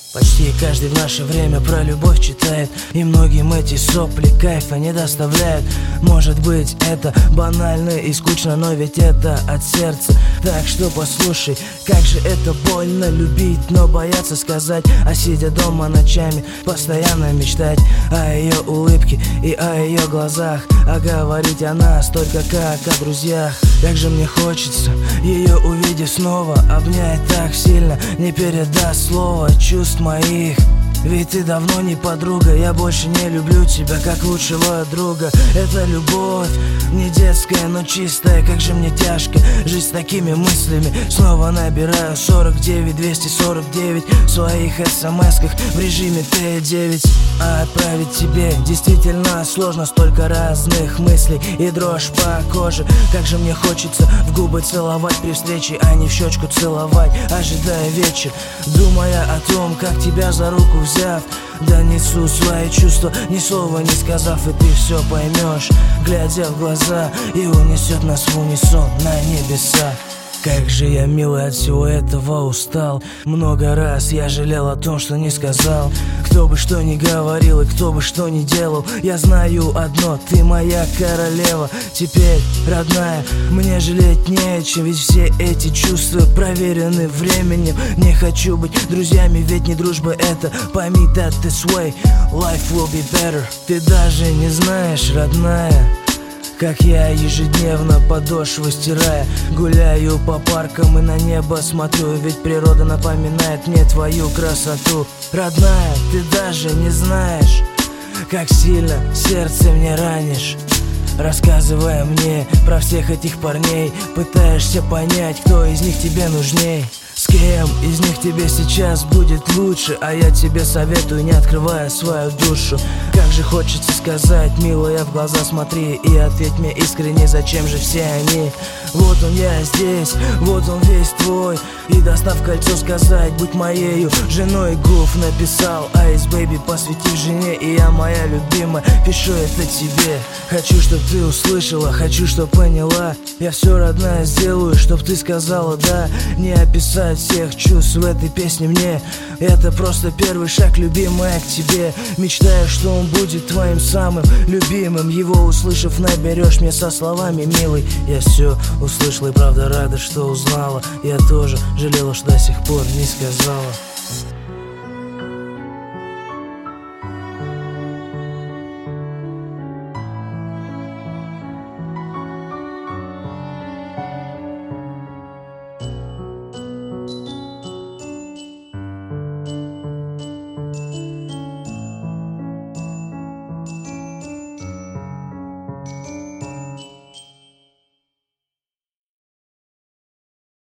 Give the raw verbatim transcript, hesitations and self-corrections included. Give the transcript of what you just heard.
Почти каждый в наше время про любовь читает, и многим эти сопли кайфа не доставляют. Может быть, это банально и скучно, но ведь это от сердца. Так что послушай, как же это больно любить, но бояться сказать. А сидя дома ночами, постоянно мечтать о ее улыбке и о ее глазах, а говорить о нас только как о друзьях. Как же мне хочется ее увидеть снова, обнять так сильно, не передаст слова чувств моих. Ведь ты давно не подруга, я больше не люблю тебя как лучшего друга. Это любовь, не детская, но чистая. Как же мне тяжко жить с такими мыслями. Снова набираю сорок девять двести сорок девять в своих смс-ках в режиме Т девять. А отправить тебе действительно сложно, столько разных мыслей и дрожь по коже. Как же мне хочется в губы целовать при встрече, а не в щечку целовать, ожидая вечер, думая о том, как тебя за руку взяв, донесу свои чувства, ни слова не сказав. И ты все поймешь, глядя в глаза, и унесет нас в унисон на небеса. Как же я, милый, от всего этого устал. Много раз я жалел о том, что не сказал. Кто бы что ни говорил и кто бы что ни делал, я знаю одно: ты моя королева. Теперь, родная, мне жалеть не о чем, ведь все эти чувства проверены временем. Не хочу быть друзьями, ведь не дружба это. Пойми that this way life will be better. Ты даже не знаешь, родная, как я ежедневно подошвы стирая, гуляю по паркам и на небо смотрю, ведь природа напоминает мне твою красоту. Родная, ты даже не знаешь, как сильно сердце мне ранишь, рассказывая мне про всех этих парней. Пытаешься понять, кто из них тебе нужней. С кем из них тебе сейчас будет лучше, а я тебе советую, не открывая свою душу. Как же хочется сказать, милая, в глаза смотри и ответь мне искренне, зачем же все они? Вот он, я здесь, вот он весь твой. И достав кольцо сказать, будь моею женой. Гуф написал Ice Baby, посвятив жене, и я, моя любимая, пишу это тебе. Хочу, чтоб ты услышала, хочу, чтоб поняла. Я все, родная, сделаю, чтоб ты сказала да. Не описать всех чувств в этой песне мне. Это просто первый шаг, любимая, к тебе. Мечтаю, что он будет твоим самым любимым. Его услышав, наберешь мне со словами: милый, я все услышала и правда рада, что узнала. Я тоже жалела, что до сих пор не сказала.